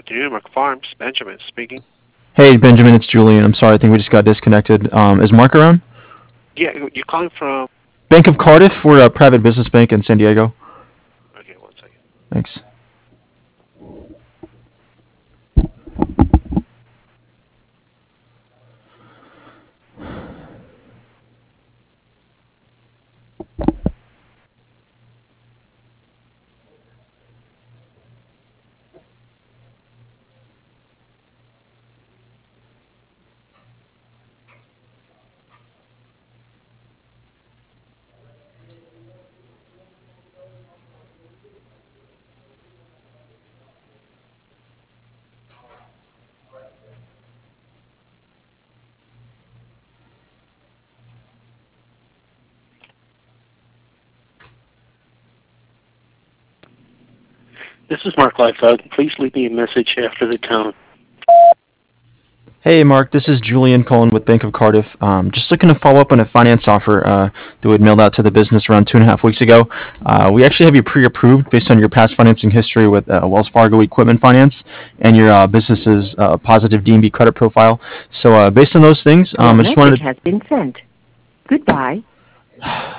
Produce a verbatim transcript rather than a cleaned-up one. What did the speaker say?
afternoon, Mark Farms. Benjamin speaking. Hey, Benjamin, it's Julian. I'm sorry, I think we just got disconnected. Um, is Mark around? Yeah, you're calling from. Bank of Cardiff. We're a private business bank in San Diego. Okay, one second. Thanks. This is Mark Lightfoot. Please leave me a message after the tone. Hey, Mark, this is Julian calling with Bank of Cardiff. Um, just looking to follow up on a finance offer uh, that we had mailed out to the business around two and a half weeks ago. Uh, we actually have you pre-approved based on your past financing history with uh, Wells Fargo Equipment Finance and your uh, business's uh, positive D and B credit profile. So uh, based on those things, Your um, I just wanted message to... has been sent. Goodbye.